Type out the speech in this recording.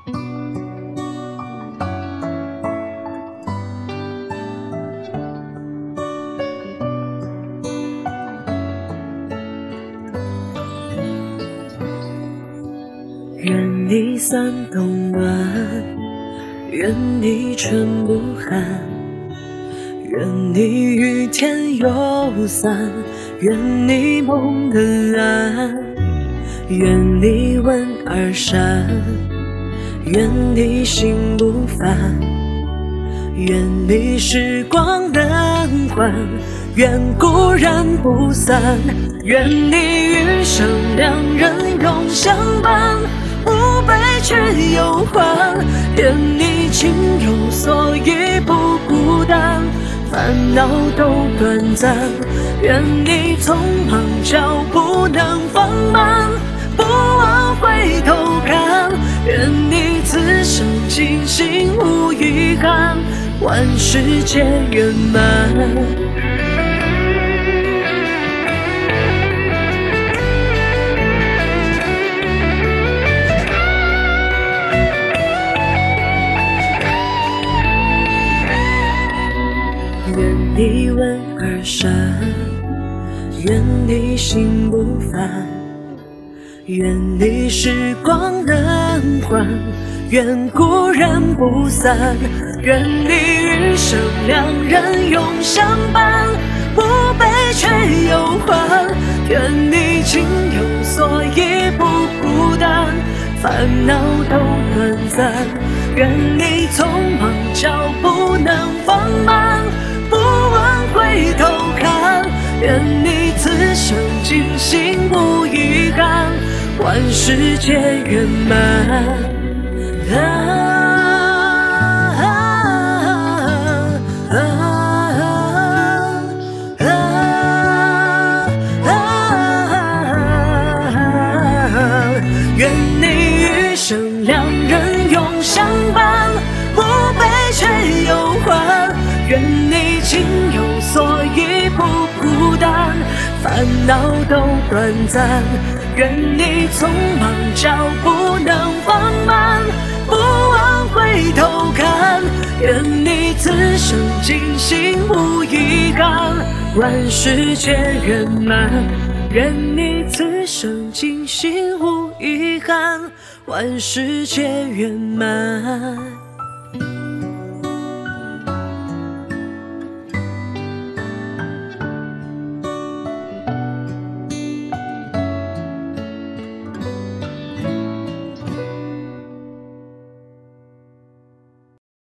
愿你伞冬暖，愿你春不寒，愿你雨天有伞，愿你梦更安，愿你问而善，愿你心不烦，愿你时光能还，愿故人不散，愿你余生两人永相伴，不悲却有欢，愿你情有所依不孤单，烦恼都短暂，愿你匆忙脚步能放慢，不忘回头看，愿你此生尽兴无遗憾，万事皆圆满。愿你问而善，愿你心不烦，愿你时光能还，愿故人不散，愿你余生两人永相伴，不悲却有欢，愿你情有所依不孤单，烦恼都短暂，愿你匆忙脚步能放慢，不忘回头看，愿你此生尽兴无遗憾，万事皆圆满。愿你余生两人永相伴，不悲却有欢，愿你情有所依不孤单，烦恼都短暂，愿你匆忙脚步能放慢，不忘回头看，愿你此生尽兴无遗憾，万事皆圆满，愿你此生尽兴无遗憾，万事皆圆满。